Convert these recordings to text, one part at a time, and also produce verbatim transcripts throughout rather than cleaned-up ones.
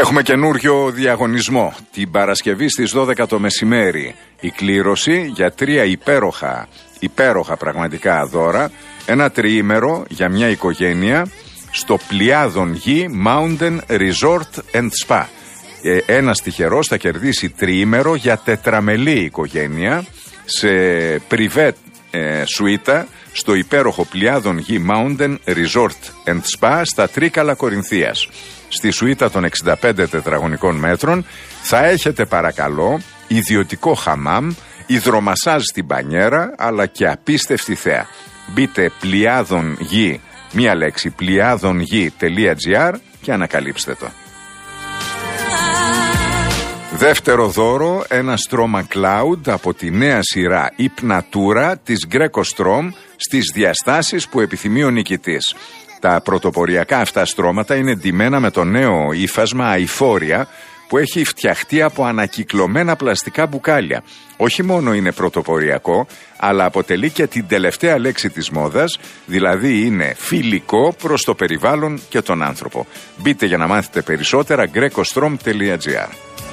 Έχουμε καινούριο διαγωνισμό. Την Παρασκευή στις δώδεκα το μεσημέρι η κλήρωση για τρία υπέροχα, υπέροχα πραγματικά δώρα. Ένα τριήμερο για μια οικογένεια στο Πλιάδων Γη Mountain Resort and Spa. Ε, ένας τυχερός θα κερδίσει τριήμερο για τετραμελή οικογένεια σε πριβέ ε, σουίτα στο υπέροχο Πλιάδων Γη Mountain Resort and Spa στα Τρίκαλα Κορινθίας. Στη σουίτα των εξήντα πέντε τετραγωνικών μέτρων θα έχετε παρακαλώ ιδιωτικό χαμάμ, υδρομασάζ στην μπανιέρα αλλά και απίστευτη θέα. Μπείτε Πλιάδων Γη, μία λέξη, πλιάδονγη.gr και ανακαλύψτε το. Δεύτερο δώρο, ένα στρώμα Cloud από τη νέα σειρά Υπνατούρα της Greco Strom στις διαστάσεις που επιθυμεί ο νικητής. Τα πρωτοποριακά αυτά στρώματα είναι ντυμένα με το νέο ύφασμα αηφόρια που έχει φτιαχτεί από ανακυκλωμένα πλαστικά μπουκάλια. Όχι μόνο είναι πρωτοποριακό, αλλά αποτελεί και την τελευταία λέξη της μόδας, δηλαδή είναι φιλικό προς το περιβάλλον και τον άνθρωπο. Μπείτε για να μάθετε περισσότερα grecostrom.gr.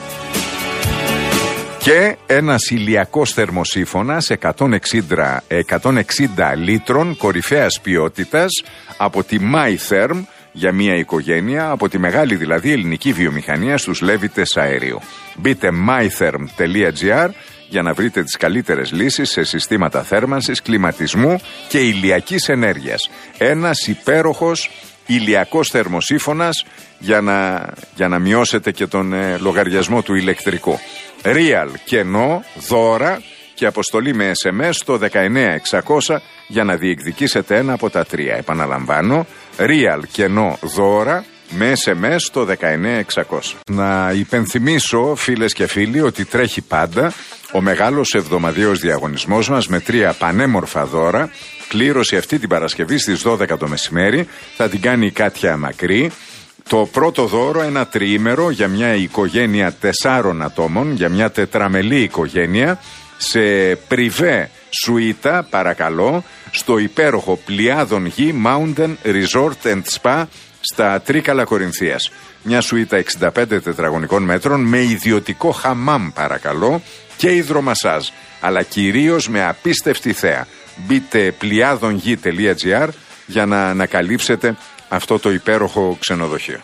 Και ένας ηλιακός θερμοσύφωνας εκατόν εξήντα λίτρων κορυφαίας ποιότητας από τη MyTherm για μια οικογένεια, από τη μεγάλη δηλαδή ελληνική βιομηχανία στους Λέβητες αερίου. Μπείτε mytherm.gr για να βρείτε τις καλύτερες λύσεις σε συστήματα θέρμανσης, κλιματισμού και ηλιακής ενέργειας. Ένας υπέροχος ηλιακός θερμοσύφωνας για να, για να μειώσετε και τον ε, λογαριασμό του ηλεκτρικού. Real κενό, δώρα και αποστολή με ες εμ ες στο δεκαεννέα εξακόσια για να διεκδικήσετε ένα από τα τρία. Επαναλαμβάνω, Real κενό, δώρα με ες εμ ες στο δεκαεννέα εξακόσια. Να υπενθυμίσω φίλες και φίλοι ότι τρέχει πάντα ο μεγάλος εβδομαδιαίος διαγωνισμός μας με τρία πανέμορφα δώρα. Κλήρωση αυτή την Παρασκευή στις δώδεκα το μεσημέρι θα την κάνει η Κάτια Μακρύ. Το πρώτο δώρο, ένα τριήμερο για μια οικογένεια τεσσάρων ατόμων, για μια τετραμελή οικογένεια, σε πριβέ σουίτα, παρακαλώ, στο υπέροχο Πλιάδων Γη Mountain Resort and Spa στα Τρίκαλα Κορινθίας. Μια σουίτα εξήντα πέντε τετραγωνικών μέτρων με ιδιωτικό χαμάμ, παρακαλώ, και υδρομασάζ, αλλά κυρίως με απίστευτη θέα. Μπείτε πλιάδονγη.gr για να ανακαλύψετε αυτό το υπέροχο ξενοδοχείο.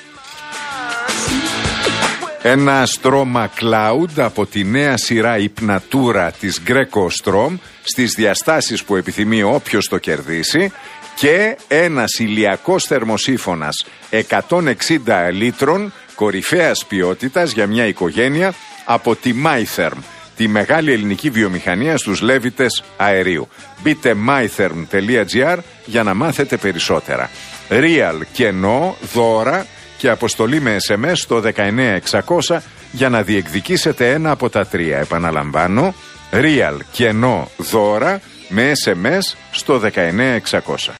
Ένα στρώμα Cloud από τη νέα σειρά Υπνατούρα της Greco Strom στις διαστάσεις που επιθυμεί όποιος το κερδίσει και ένας ηλιακός θερμοσύφωνας εκατόν εξήντα λίτρων κορυφαίας ποιότητας για μια οικογένεια από τη MyTherm, τη μεγάλη ελληνική βιομηχανία στους Λέβητες αερίου. Μπείτε mytherm.gr για να μάθετε περισσότερα. Real κενό, δώρα και αποστολή με ες εμ ες στο δεκαεννέα εξακόσια για να διεκδικήσετε ένα από τα τρία. Επαναλαμβάνω, Real κενό, δώρα με ες εμ ες στο δεκαεννέα εξακόσια.